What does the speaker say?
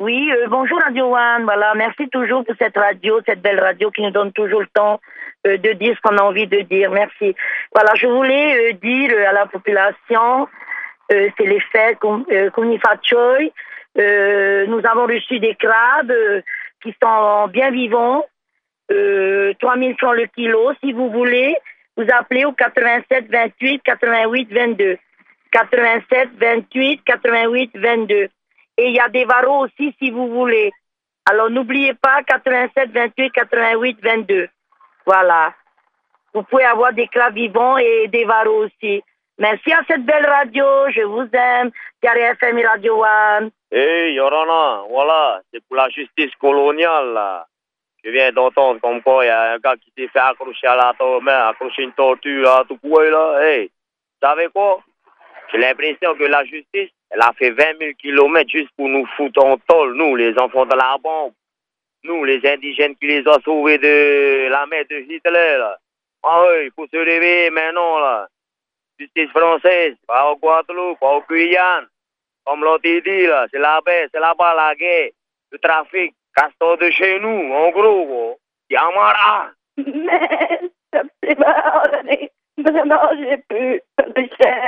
Oui, bonjour Radio One. Voilà, merci toujours pour cette radio, cette belle radio qui nous donne toujours le temps de dire ce qu'on a envie de dire. Merci. Voilà, je voulais dire à la population, c'est les fêtes Kunifachoy. Nous avons reçu des crabes qui sont bien vivants. 3000 francs le kilo. Si vous voulez, vous appelez au 87 28 88 22. 87 28 88 22. Et il y a des varos aussi si vous voulez. Alors n'oubliez pas 87 28 88 22. Voilà. Vous pouvez avoir des crabes vivants et des varos aussi. Merci à cette belle radio. Je vous aime. Thierry FM et Radio One. Hey, Yorana, voilà, c'est pour la justice coloniale, là. Je viens d'entendre comme quoi il y a un gars qui s'est fait accrocher à la main, accrocher une tortue à tout coué, là. Hey, vous savez quoi? J'ai l'impression que la justice, elle a fait 20 000 kilomètres juste pour nous foutre en tôle, nous, les enfants de la bombe. Nous, les indigènes qui les ont sauvés de la main de Hitler, là. Ah oui, il faut se réveiller maintenant, là. Justice française, pas au Guadeloupe, pas au Guyane. Comme l'on dit, là, c'est là-bas la guerre, le trafic, castor de chez nous, en gros, gros. Yamara. Mais, ça c'est pas, vraiment, j'ai plus de chair.